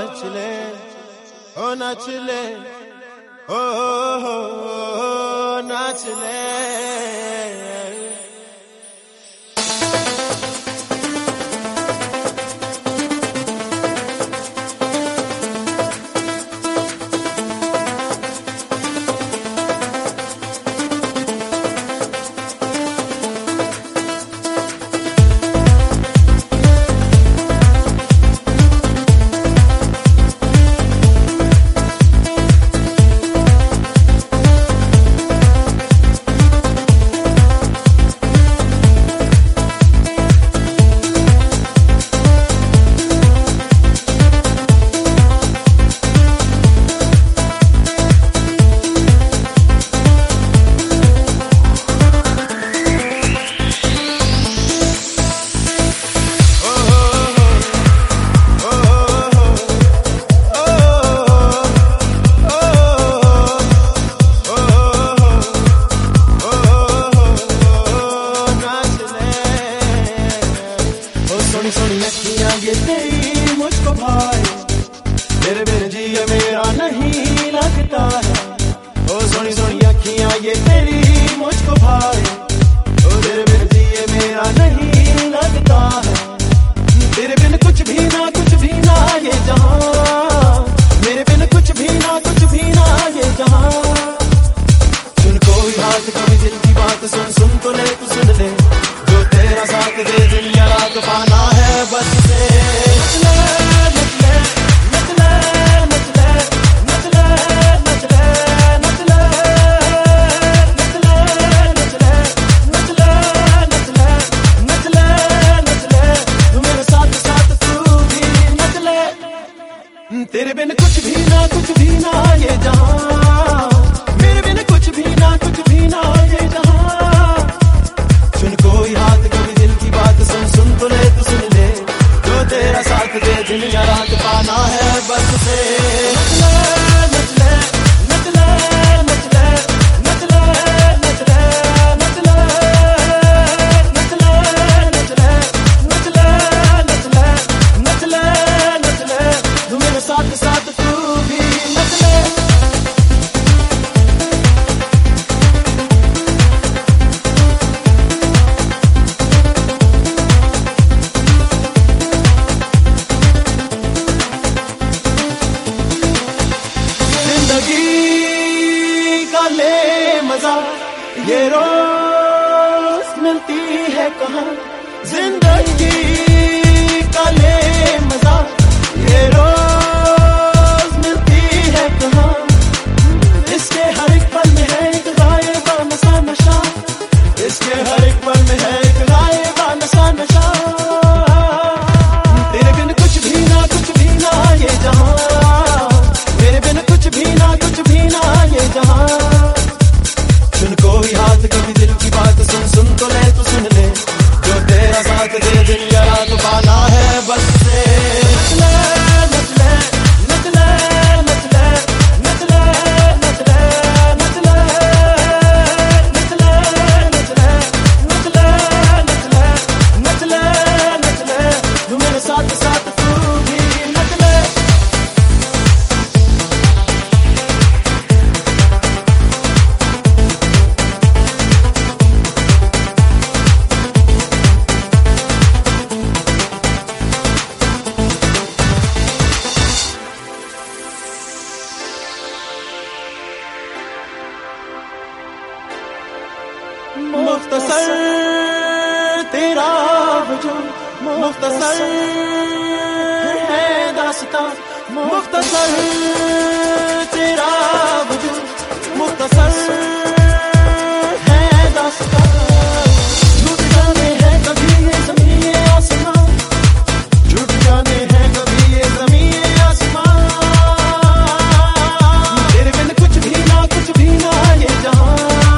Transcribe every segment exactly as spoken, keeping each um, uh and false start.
नाच ले, ओ नाच ले, ओ हो नाच ले। सोनी सोनी अखियां ये तेरी मुझको भाई, तेरे बिन जिए मेरा नहीं लगता है। ओ सोनी सोनी अखियां ये तेरी मुझको भाई, ओ तेरे बिन जिए मेरा नहीं लगता है। तेरे बिन कुछ भी ना कुछ भी ना ये जहां, मेरे बिन कुछ भी ना कुछ भी ना ये जहां। सुन कोई हाथ कभी दिल की बात सुन सुन तो ले तू सुन ले, जो तेरा साथ दे दुनिया रात पाना है बस से। नच ले नच ले नच ले नच ले नच ले नच ले नच ले नच ले नच ले नच ले नच ले नच ले नच ले, तू मेरे साथ साथ तू भी नच ले। तेरे बिन कुछ भी ना कुछ भी ना ये जहां, मेरे बिन कुछ भी ना कुछ भी ना ये जहां। सुन कोई हाथ कभी दिल की बात सुन सुन तो ले तू सुन ले, जो तेरा साथ दे दिन या रात पाना है बस से। नच ले नच ले नच ले नच ले नच ले नच ले नच ले नच ले नच ले नच ले नच ले नच ले, तू मेरे साथ साथ तू भी नच ले। मजा ये रोज मिलती है कहाँ, जिंदगी का ले मजा ये रोज मिलती है कहाँ। इसके हर एक पल में है एक गायबा नशा नशा, इसके हर एक पल में है एक गायबा नशा नशा। तेरे बिन कुछ भी ना कुछ भी ना ये जहां, मेरे बिन कुछ भी ना कुछ भी ना ये जहां। सुन कोई हाथ कभी दिल की बात सुन सुन तो ले तू सुन ले, जो तेरा साथ दे दिन या रात पाना है बस से। नच ले नच ले नच ले नच ले नच ले नच ले नच ले नच ले नच ले नच ले नच ले नच ले, तू मेरे साथ साथ तू भी नच ले। मुख्तसर तेरा वजूद, मुख्तसर है दास्तां, मुख्तसर तेरा वजूद, मुख्तसर है दास्तां। झूठ जाने है कभी ये ज़मीं ये आसमां, झूठ जाने है कभी ये ज़मीं ये आसमां। तेरे बिन कुछ भी ना कुछ भी ना ये जहां,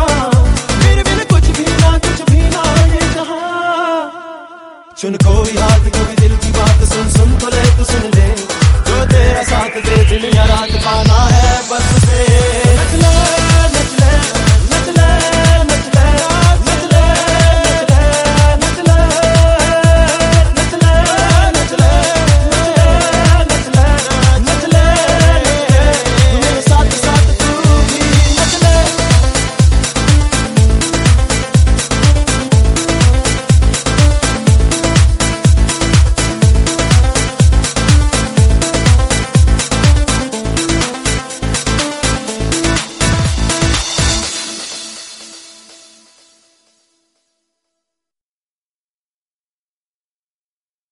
सुन कोई हाथ कभी दिल की बात सुन सुन तो ले तू सुन ले, जो तेरा साथ दे दिन या